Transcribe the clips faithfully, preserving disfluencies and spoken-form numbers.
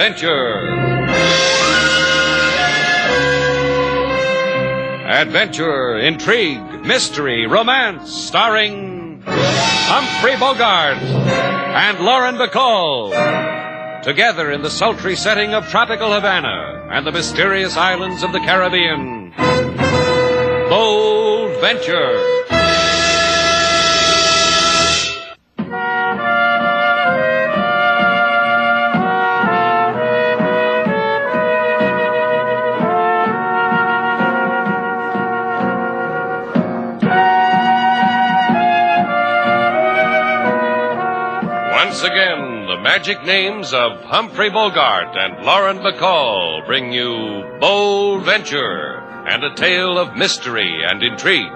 Venture. Adventure, intrigue, mystery, romance, starring Humphrey Bogart and Lauren Bacall. Together in the sultry setting of tropical Havana and the mysterious islands of the Caribbean. Bold Venture. Once again, the magic names of Humphrey Bogart and Lauren Bacall bring you Bold Venture and a tale of mystery and intrigue.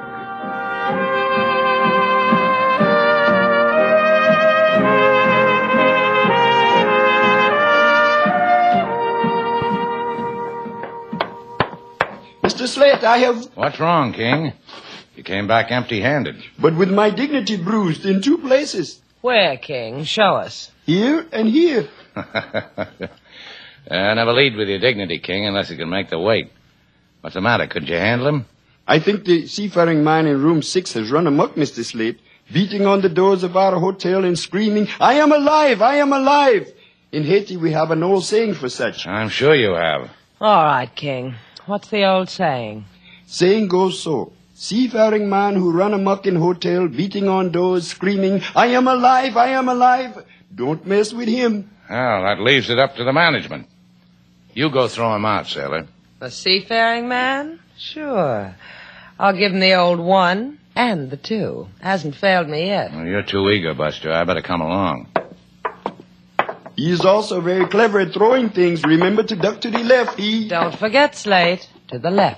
Mister Slate, I have... What's wrong, King? You came back empty-handed. But with my dignity bruised in two places. Where, King? Show us. Here and here. uh, never lead with your dignity, King, unless you can make the weight. What's the matter? Couldn't you handle him? I think the seafaring man in room six has run amok, Mister Slate, beating on the doors of our hotel and screaming, I am alive! I am alive! In Haiti, we have an old saying for such. I'm sure you have. All right, King. What's the old saying? Saying goes so. Seafaring man who run amok in hotel, beating on doors, screaming, I am alive, I am alive. Don't mess with him. Well, that leaves it up to the management. You go throw him out, sailor. The seafaring man? Sure. I'll give him the old one and the two. Hasn't failed me yet. Well, you're too eager, Buster. I better come along. He is also very clever at throwing things. Remember to duck to the left. He... Don't forget, Slate. To the left.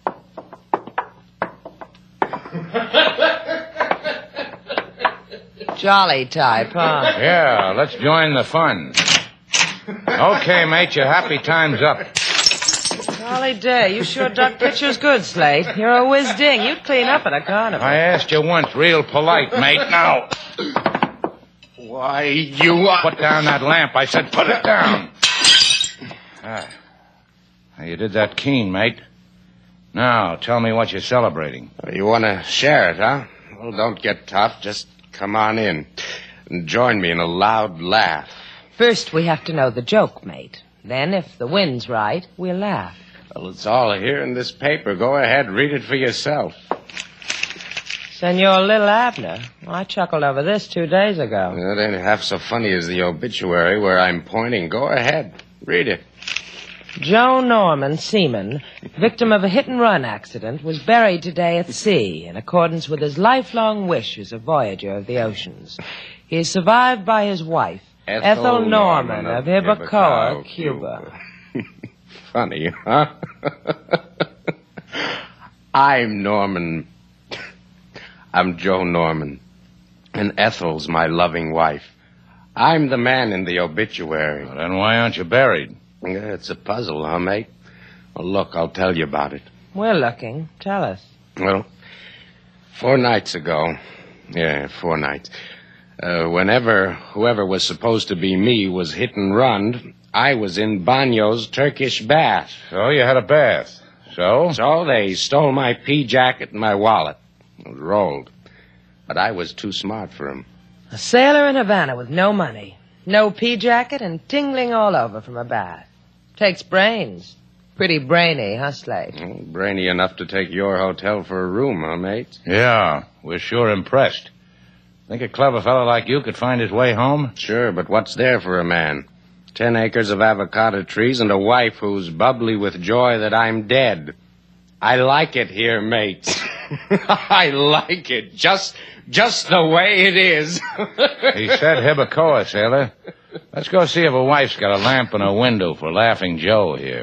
Jolly type, huh? Yeah, let's join the fun. Okay, mate, your happy time's up. Jolly day. You sure duck pictures good, Slate. You're a whiz-ding. You'd clean up at a carnival. I asked you once, real polite, mate. Now. Why, you... Are... Put down that lamp. I said put it down. Ah. You did that keen, mate. Now, tell me what you're celebrating. You want to share it, huh? Well, don't get tough. Just come on in and join me in a loud laugh. First, we have to know the joke, mate. Then, if the wind's right, we'll laugh. Well, it's all here in this paper. Go ahead, read it for yourself. Senor Little Abner. I chuckled over this two days ago. It ain't half so funny as the obituary where I'm pointing. Go ahead, read it. Joe Norman, seaman, victim of a hit-and-run accident, was buried today at sea in accordance with his lifelong wish as a voyager of the oceans. He is survived by his wife, Ethel, Ethel Norman, Norman of Hibacoa, Cuba. Cuba. Funny, huh? I'm Norman. I'm Joe Norman, and Ethel's my loving wife. I'm the man in the obituary. Well, then why aren't you buried? Yeah, it's a puzzle, huh, mate? Well, look, I'll tell you about it. We're looking. Tell us. Well, four nights ago, yeah, four nights, uh, whenever whoever was supposed to be me was hit and run, I was in Banyo's Turkish bath. So you had a bath. So? So they stole my pea jacket and my wallet. It was rolled. But I was too smart for them. A sailor in Havana with no money, no pea jacket, and tingling all over from a bath. Takes brains. Pretty brainy, huh, Slate? Well, brainy enough to take your hotel for a room, huh, mate? Yeah, we're sure impressed. Think a clever fellow like you could find his way home? Sure, but what's there for a man? Ten acres of avocado trees and a wife who's bubbly with joy that I'm dead. I like it here, mates. I like it. Just, just the way it is. He said Hibacoa, sailor. Let's go see if a wife's got a lamp in her window for Laughing Joe here.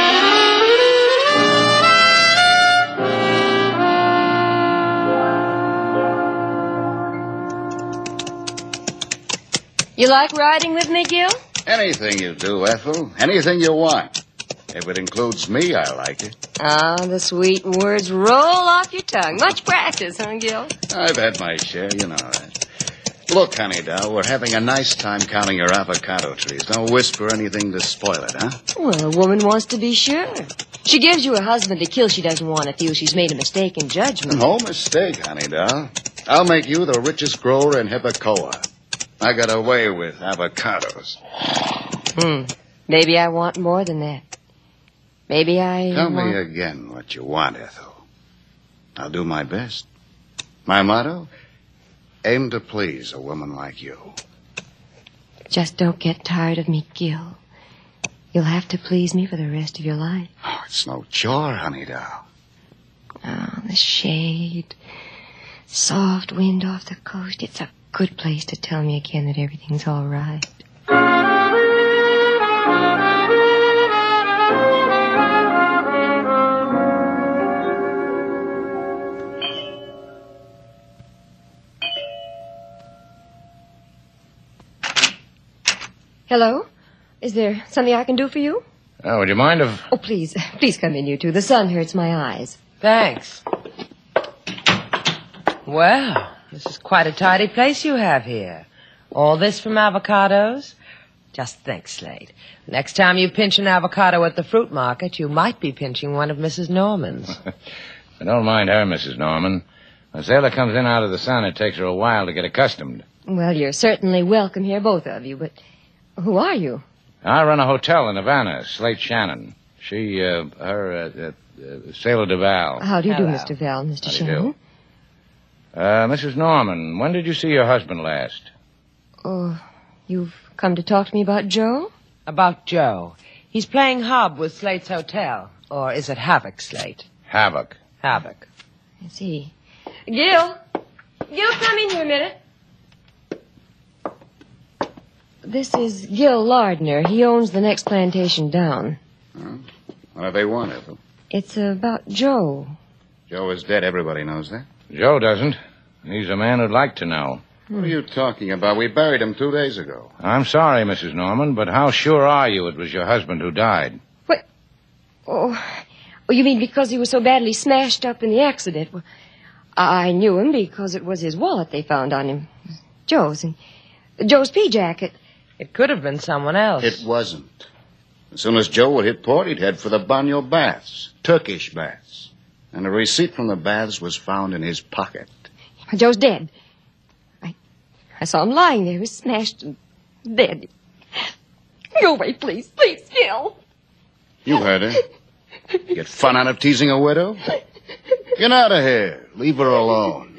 You like riding with me, Gil? Anything you do, Ethel. Anything you want. If it includes me, I like it. Ah, the sweet words roll off your tongue. Much practice, huh, Gil? I've had my share, you know that. Look, honey, doll, we're having a nice time counting your avocado trees. Don't whisper anything to spoil it, huh? Well, a woman wants to be sure. She gives you a husband to kill. She doesn't want to feel she's made a mistake in judgment. No mistake, honey, doll. I'll make you the richest grower in Hippicoa. I got away with avocados. Hmm. Maybe I want more than that. Maybe I... Tell want... me again what you want, Ethel. I'll do my best. My motto? Aim to please a woman like you. Just don't get tired of me, Gil. You'll have to please me for the rest of your life. Oh, it's no chore, honey doll. Oh, the shade. Soft wind off the coast. It's a good place to tell me again that everything's all right. Hello? Is there something I can do for you? Oh, would you mind if... Oh, please. Please come in, you two. The sun hurts my eyes. Thanks. Well, this is quite a tidy place you have here. All this from avocados? Just think, Slade. Next time you pinch an avocado at the fruit market, you might be pinching one of Missus Norman's. I don't mind her, Missus Norman. When a sailor comes in out of the sun, it takes her a while to get accustomed. Well, you're certainly welcome here, both of you, but who are you? I run a hotel in Havana, Slate Shannon. She, uh, her, uh, uh, Sailor DeVal. How do you Hello. do, Mister Val, Mister How do you Shannon? do? Uh, Missus Norman, when did you see your husband last? Oh, you've come to talk to me about Joe? About Joe. He's playing hob with Slate's hotel. Or is it Havoc, Slate? Havoc. Havoc. I see. Gil! Gil, come in here a minute. This is Gil Lardner. He owns the next plantation down. Huh? What do they want, Ethel? It's about Joe. Joe is dead. Everybody knows that. Joe doesn't. He's a man who'd like to know. What are you talking about? We buried him two days ago. I'm sorry, Missus Norman, but how sure are you it was your husband who died? What? Oh, oh, you mean because he was so badly smashed up in the accident? Well, I knew him because it was his wallet they found on him. Joe's. And Joe's pea jacket. It could have been someone else. It wasn't. As soon as Joe would hit port, he'd head for the Banyo baths. Turkish baths. And a receipt from the baths was found in his pocket. Joe's dead. I I saw him lying there. He was smashed and dead. Go away, please. Please, Gil. You heard her. Get fun out of teasing a widow? Get out of here. Leave her alone.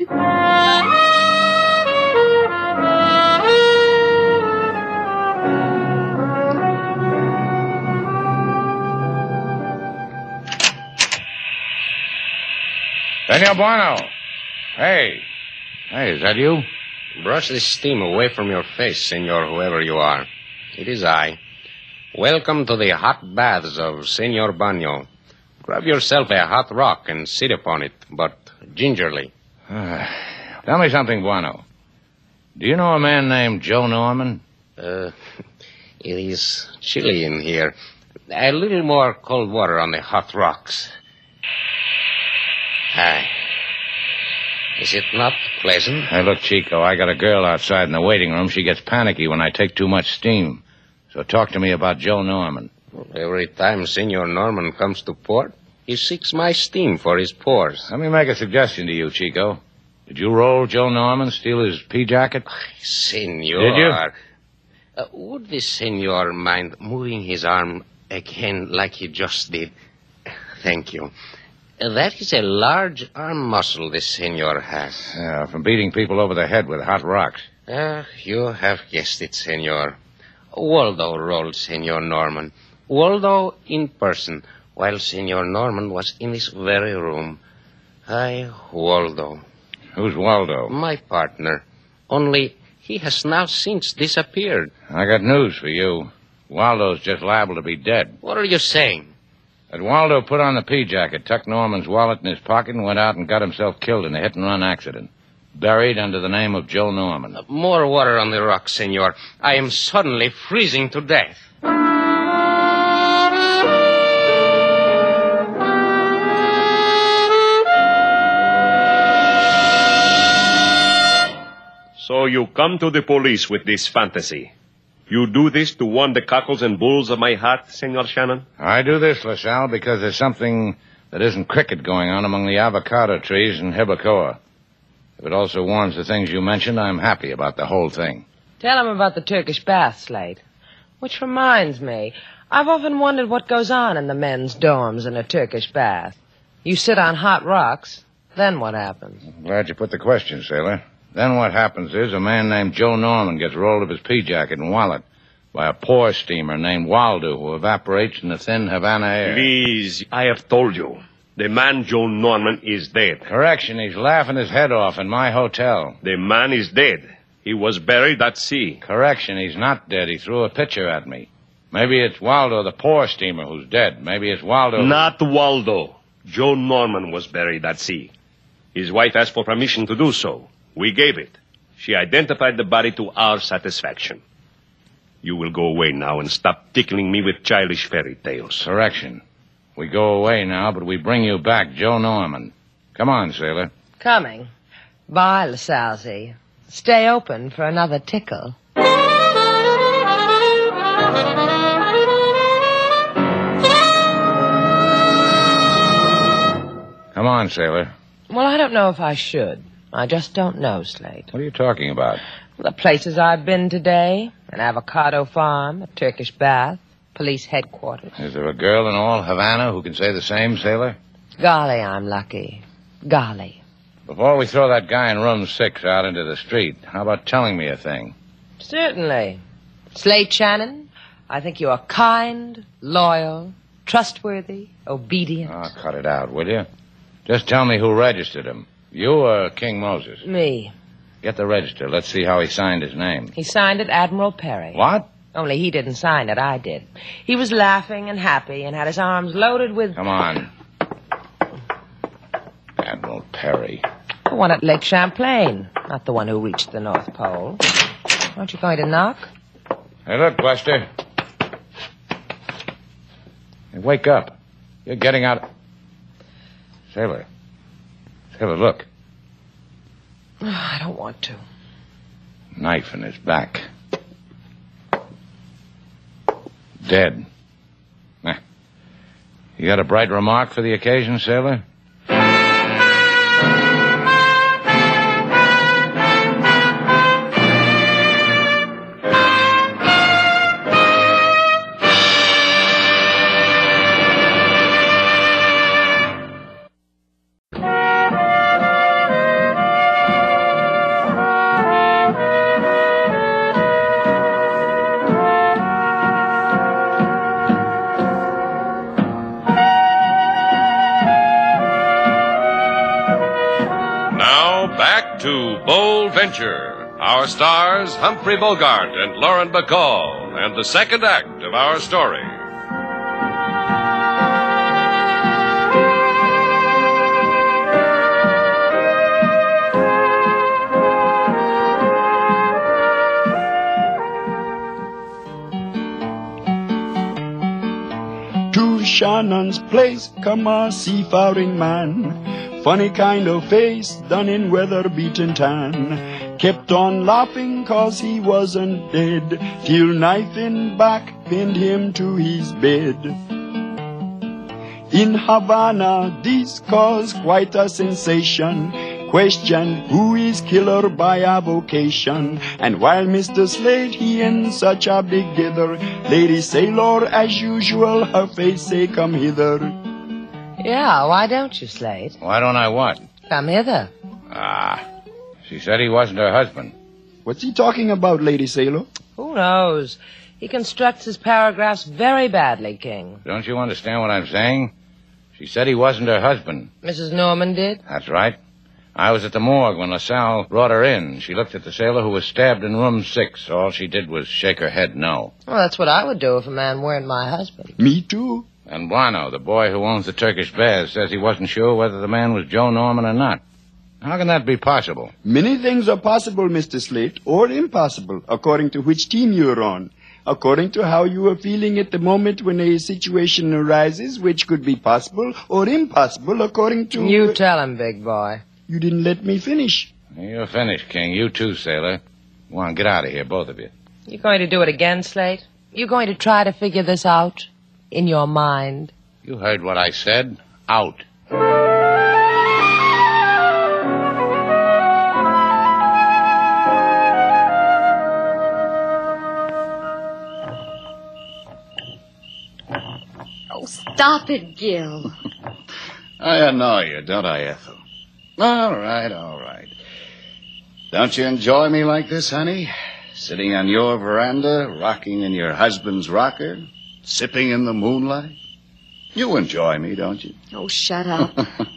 Senor Bueno. Hey. Hey, is that you? Brush this steam away from your face, senor, whoever you are. It is I. Welcome to the hot baths of Senor Banyo. Grab yourself a hot rock and sit upon it, but gingerly. Uh, tell me something, Bueno. Do you know a man named Joe Norman? Uh, it is chilly in here. A little more cold water on the hot rocks. Hi. Is it not pleasant? Hey, look, Chico, I got a girl outside in the waiting room. She gets panicky when I take too much steam. So talk to me about Joe Norman. Every time Senor Norman comes to port, he seeks my steam for his pores. Let me make a suggestion to you, Chico. Did you roll Joe Norman, steal his pea jacket? Senor. Did you? Uh, would the senor mind moving his arm again like he just did? Thank you. Uh, that is a large arm muscle the senor has. Yeah, from beating people over the head with hot rocks. Ah, you have guessed it, senor. Waldo rolled Senor Norman. Waldo in person, while Senor Norman was in this very room. I, Waldo. Who's Waldo? My partner. Only he has now since disappeared. I got news for you. Waldo's just liable to be dead. What are you saying? That Waldo put on the pea jacket, tucked Norman's wallet in his pocket, and went out and got himself killed in a hit-and-run accident. Buried under the name of Joe Norman. Uh, more water on the rocks, senor. I am suddenly freezing to death. So you come to the police with this fantasy. You do this to warn the cockles and bulls of my heart, Senor Shannon? I do this, LaSalle, because there's something that isn't cricket going on among the avocado trees in Hibacoa. If it also warms the things you mentioned, I'm happy about the whole thing. Tell him about the Turkish bath, Slate. Which reminds me, I've often wondered what goes on in the men's dorms in a Turkish bath. You sit on hot rocks, then what happens? I'm glad you put the question, sailor. Then what happens is a man named Joe Norman gets rolled of his pea jacket and wallet by a poor steamer named Waldo who evaporates in the thin Havana air. Please, I have told you. The man Joe Norman is dead. Correction, he's laughing his head off in my hotel. The man is dead. He was buried at sea. Correction, he's not dead. He threw a pitcher at me. Maybe it's Waldo, the poor steamer, who's dead. Maybe it's Waldo... Not Waldo. Joe Norman was buried at sea. His wife asked for permission to do so. We gave it. She identified the body to our satisfaction. You will go away now and stop tickling me with childish fairy tales. Correction. We go away now, but we bring you back Joe Norman. Come on, sailor. Coming. Bye, LaSalle. Stay open for another tickle. Come on, sailor. Well, I don't know if I should. I just don't know, Slate. What are you talking about? The places I've been today. An avocado farm, a Turkish bath, police headquarters. Is there a girl in all Havana who can say the same, sailor? Golly, I'm lucky. Golly. Before we throw that guy in room six out into the street, how about telling me a thing? Certainly. Slate Shannon, I think you are kind, loyal, trustworthy, obedient. Oh, cut it out, will you? Just tell me who registered him. You or King Moses? Me. Get the register. Let's see how he signed his name. He signed it Admiral Perry. What? Only he didn't sign it, I did. He was laughing and happy and had his arms loaded with... Come on. Admiral Perry. The one at Lake Champlain, not the one who reached the North Pole. Aren't you going to knock? Hey, look, Buster. Hey, wake up. You're getting out... Sailor. Sailor, look. I don't want to. Knife in his back. Dead. Nah. You got a bright remark for the occasion, sailor? Our stars, Humphrey Bogart and Lauren Bacall, and the second act of our story. To Shannon's place come a seafaring man, funny kind of face done in weather-beaten tan. Kept on laughing cause he wasn't dead, till knife in back pinned him to his bed. In Havana this caused quite a sensation. Question, who is killer by avocation? And while Mister Slate he in such a big dither, Lady Sailor as usual her face say come hither. Yeah, why don't you, Slate? Why don't I what? Come hither. Ah... She said he wasn't her husband. What's he talking about, Lady Sailor? Who knows? He constructs his paragraphs very badly, King. Don't you understand what I'm saying? She said he wasn't her husband. Missus Norman did? That's right. I was at the morgue when LaSalle brought her in. She looked at the sailor who was stabbed in room six. All she did was shake her head no. Well, that's what I would do if a man weren't my husband. Me too. And Buono, the boy who owns the Turkish baths, says he wasn't sure whether the man was Joe Norman or not. How can that be possible? Many things are possible, Mister Slate, or impossible, according to which team you're on. According to how you are feeling at the moment when a situation arises, which could be possible or impossible, according to... You tell him, big boy. You didn't let me finish. You're finished, King. You too, sailor. Go on, get out of here, both of you. You going to do it again, Slate? You going to try to figure this out in your mind? You heard what I said. Out. Oh, stop it, Gil. I annoy you, don't I, Ethel? All right, all right. Don't you enjoy me like this, honey? Sitting on your veranda, rocking in your husband's rocker, sipping in the moonlight? You enjoy me, don't you? Oh, shut up.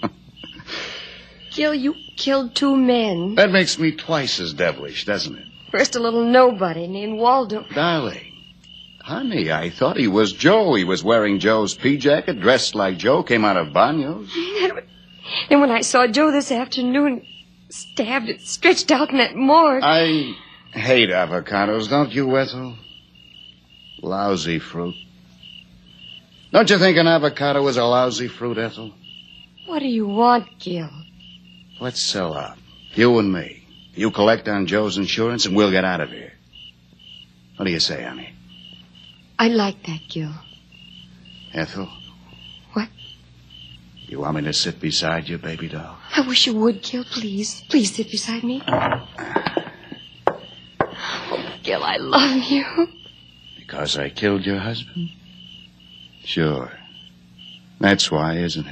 Gil, you killed two men. That makes me twice as devilish, doesn't it? First a little nobody named Waldo. Darling, honey, I thought he was Joe. He was wearing Joe's pea jacket, dressed like Joe, came out of Banyo's. And when I saw Joe this afternoon, stabbed and stretched out in that morgue. I hate avocados, don't you, Ethel? Lousy fruit. Don't you think an avocado is a lousy fruit, Ethel? What do you want, Gil? Let's sell out. You and me. You collect on Joe's insurance and we'll get out of here. What do you say, honey? I like that, Gil. Ethel? What? You want me to sit beside you, baby doll? I wish you would, Gil, please. Please sit beside me. Oh, Gil, I love you. Because I killed your husband? Sure. That's why, isn't it?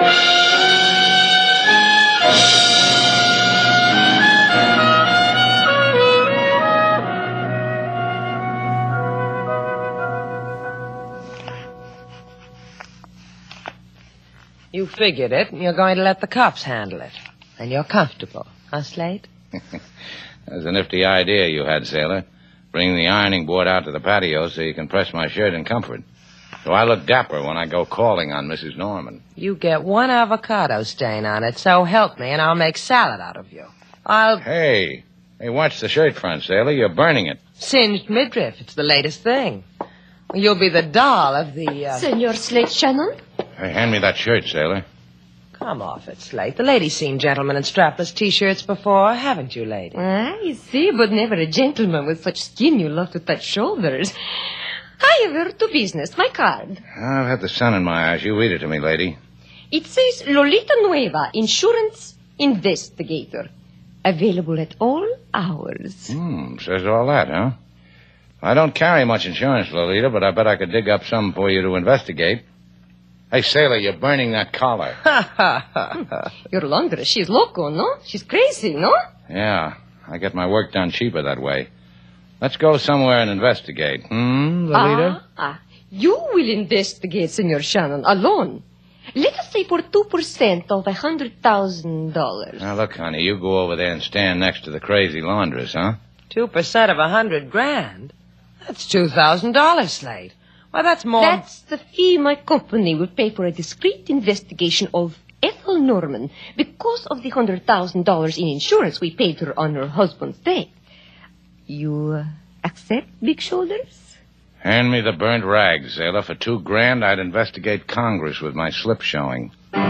You figured it, and you're going to let the cops handle it. And you're comfortable, huh, Slate? That's a nifty idea you had, sailor. Bring the ironing board out to the patio so you can press my shirt in comfort. So I look dapper when I go calling on Missus Norman. You get one avocado stain on it, so help me, and I'll make salad out of you. I'll... Hey, hey, watch the shirt front, sailor. You're burning it. Singed midriff. It's the latest thing. You'll be the doll of the... Uh... Senor Slate Shannon? Hey, hand me that shirt, sailor. Come off it, Slate. The lady's seen gentlemen in strapless T-shirts before, haven't you, lady? I see, but never a gentleman with such skin you love to touch shoulders. However, to business. My card. I've had the sun in my eyes. You read it to me, lady. It says Lolita Nueva, insurance investigator. Available at all hours. Hmm, says all that, huh? I don't carry much insurance, Lolita, but I bet I could dig up some for you to investigate. Hey, sailor, you're burning that collar. Ha, ha, ha. Your laundress, she's loco, no? She's crazy, no? Yeah, I get my work done cheaper that way. Let's go somewhere and investigate. Hmm, Lolita? Ah, ah. You will investigate, Senor Shannon, alone. Let us say for two percent of a hundred thousand dollars. Now, look, honey, you go over there and stand next to the crazy laundress, huh? Two percent of a hundred grand? That's two thousand dollars, Slate. Why, that's more... That's the fee my company will pay for a discreet investigation of Ethel Norman because of the hundred thousand dollars in insurance we paid her on her husband's death. You uh, accept, Big Shoulders? Hand me the burnt rags, sailor. For two grand, I'd investigate Congress with my slip showing.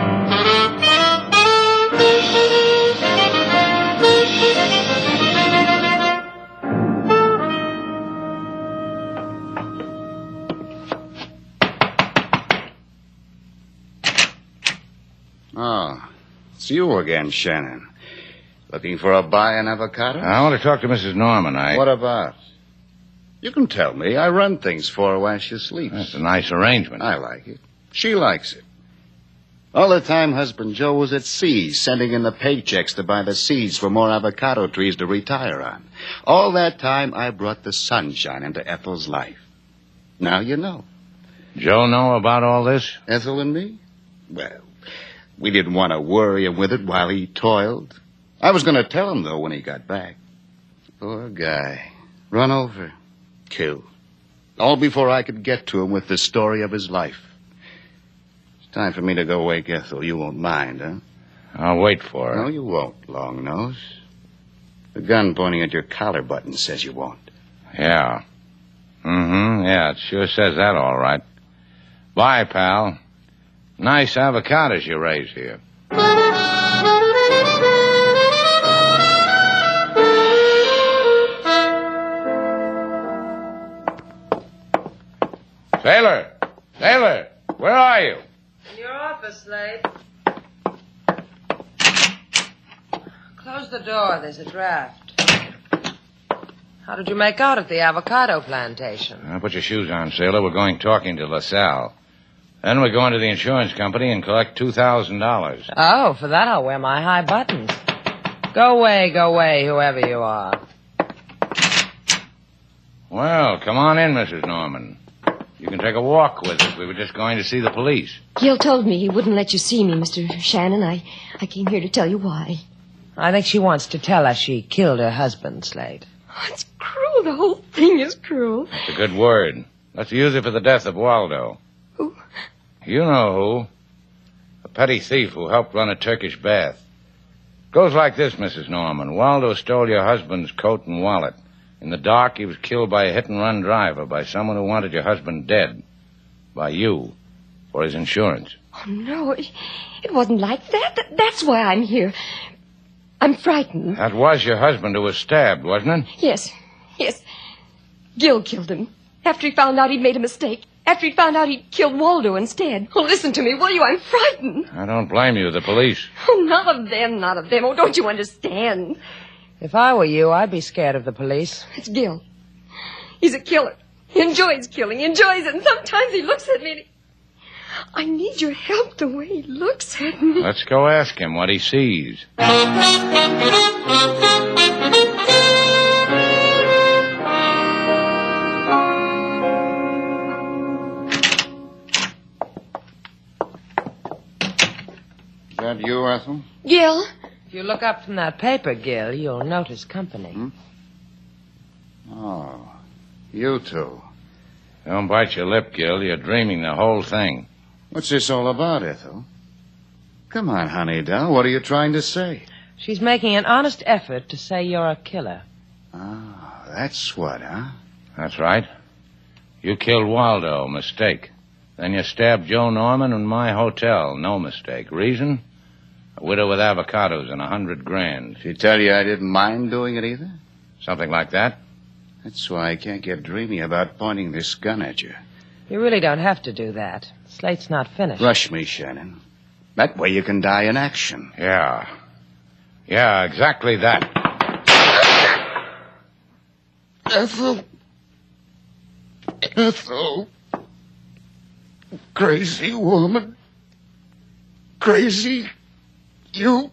Oh, it's you again, Shannon. Looking for a buy in avocado? I want to talk to Missus Norman. I... What about? You can tell me. I run things for her while she sleeps. That's a nice arrangement. I like it. She likes it. All the time husband Joe was at sea, sending in the paychecks to buy the seeds for more avocado trees to retire on. All that time, I brought the sunshine into Ethel's life. Now you know. Joe know about all this? Ethel and me? Well, we didn't want to worry him with it while he toiled. I was going to tell him, though, when he got back. Poor guy. Run over. Killed. All before I could get to him with the story of his life. It's time for me to go wake Ethel. You won't mind, huh? I'll wait for her. No, you won't, Long Nose. The gun pointing at your collar button says you won't. Yeah. Mm-hmm. Yeah, it sure says that all right. Bye, pal. Nice avocados you raise here. Sailor! Sailor! Where are you? In your office, Slade. Close the door. There's a draft. How did you make out at the avocado plantation? Now, put your shoes on, sailor. We're going talking to LaSalle. Then we're going to the insurance company and collect two thousand dollars. Oh, for that I'll wear my high buttons. Go away, go away, whoever you are. Well, come on in, Missus Norman. You can take a walk with us. We were just going to see the police. Gil told me he wouldn't let you see me, Mister Shannon. I, I came here to tell you why. I think she wants to tell us she killed her husband, Slade. Oh, it's cruel. The whole thing is cruel. That's a good word. Let's use it for the death of Waldo. Who? You know who. A petty thief who helped run a Turkish bath. Goes like this, Missus Norman. Waldo stole your husband's coat and wallet. In the dark, he was killed by a hit-and-run driver, by someone who wanted your husband dead. By you. For his insurance. Oh, no. It, it wasn't like that. that. That's why I'm here. I'm frightened. That was your husband who was stabbed, wasn't it? Yes. Yes. Gil killed him. After he found out he'd made a mistake. After he found out he'd killed Waldo instead. Oh, listen to me, will you? I'm frightened. I don't blame you. The police. Oh, not of them, not of them. Oh, don't you understand? If I were you, I'd be scared of the police. It's Gil. He's a killer. He enjoys killing. He enjoys it. And sometimes he looks at me and he... I need your help the way he looks at me. Let's go ask him what he sees. Is that you, Ethel? Gil? If you look up from that paper, Gil, you'll notice company. Hmm? Oh, you two. Don't bite your lip, Gil. You're dreaming the whole thing. What's this all about, Ethel? Come on, honey doll. What are you trying to say? She's making an honest effort to say you're a killer. Ah, that's what, huh? That's right. You killed Waldo. Mistake. Then you stabbed Joe Norman in my hotel. No mistake. Reason? A widow with avocados and a hundred grand. She tell you I didn't mind doing it either? Something like that? That's why I can't get dreamy about pointing this gun at you. You really don't have to do that. Slate's not finished. Rush me, Shannon. That way you can die in action. Yeah. Yeah, exactly that. Ethel. Ethel. Crazy woman. Crazy. You.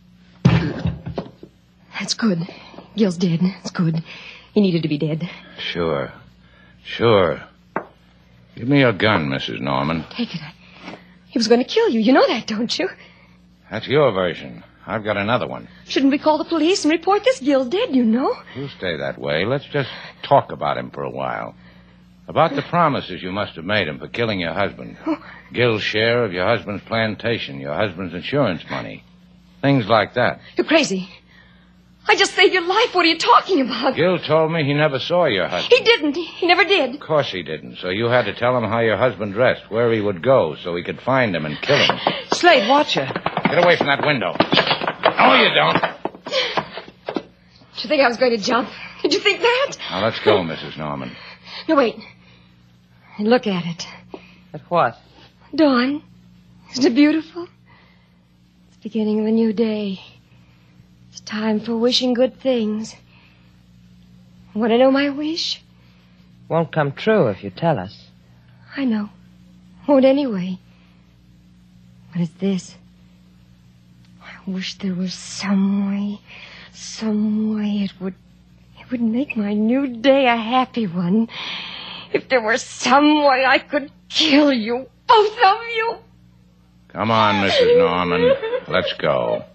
That's good. Gil's dead. It's good. He needed to be dead. Sure. Sure. Give me your gun, Missus Norman. Take it. He was going to kill you. You know that, don't you? That's your version. I've got another one. Shouldn't we call the police and report this? Gil's dead, you know. You stay that way. Let's just talk about him for a while. About the promises you must have made him for killing your husband. Gil's share of your husband's plantation, your husband's insurance money. Things like that. You're crazy. I just saved your life. What are you talking about? Gil told me he never saw your husband. He didn't. He never did. Of course he didn't. So you had to tell him how your husband dressed, where he would go, so he could find him and kill him. Slade, watch her. Get away from that window. No, you don't. Did you think I was going to jump? Did you think that? Now, let's go, Missus Norman. No, wait. And look at it. At what? Dawn. Isn't it beautiful? It's the beginning of a new day. It's time for wishing good things. Want to know my wish? Won't come true if you tell us. I know. Won't anyway. But it's this. I wish there was some way, some way it would, it would make my new day a happy one. If there were some way I could kill you, both of you. Come on, Missus Norman. Let's go.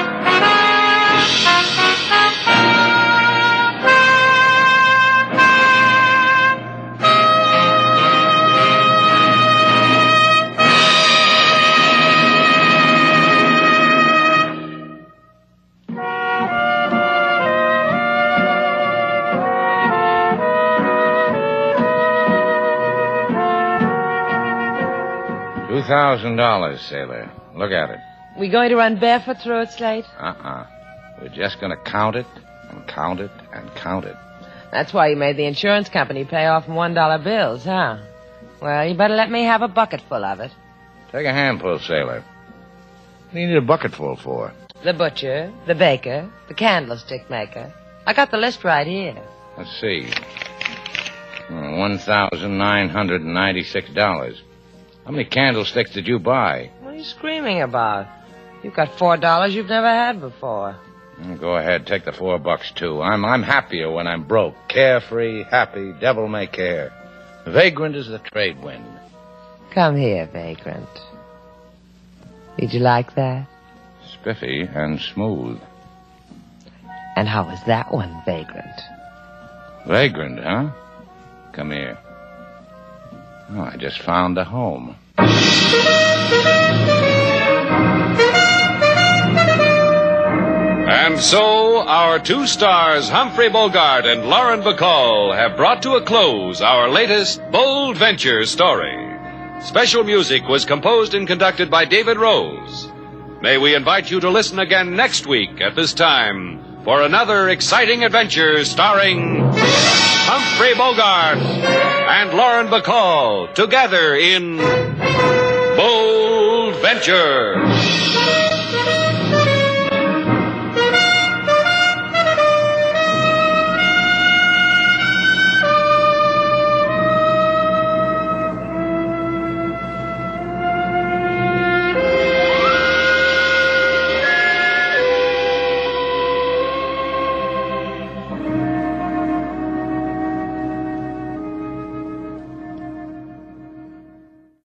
Two thousand dollars, sailor. Look at it. We going to run barefoot through it, Slade? Uh-uh. We're just going to count it and count it and count it. That's why you made the insurance company pay off in one dollar bills, huh? Well, you better let me have a bucketful of it. Take a handful, sailor. What do you need a bucketful for? The butcher, the baker, the candlestick maker. I got the list right here. Let's see. one thousand nine hundred ninety-six dollars. How many candlesticks did you buy? What are you screaming about? You've got four dollars you've never had before. Mm, Go ahead, take the four bucks, too. I'm I'm happier when I'm broke. Carefree, happy, devil may care. Vagrant as the trade wind. Come here, Vagrant. Did you like that? Spiffy and smooth. And how was that one, Vagrant? Vagrant, huh? Come here. Oh, I just found a home. And so, our two stars, Humphrey Bogart and Lauren Bacall, have brought to a close our latest Bold Venture story. Special music was composed and conducted by David Rose. May we invite you to listen again next week at this time for another exciting adventure starring Humphrey Bogart and Lauren Bacall together in Bold Venture.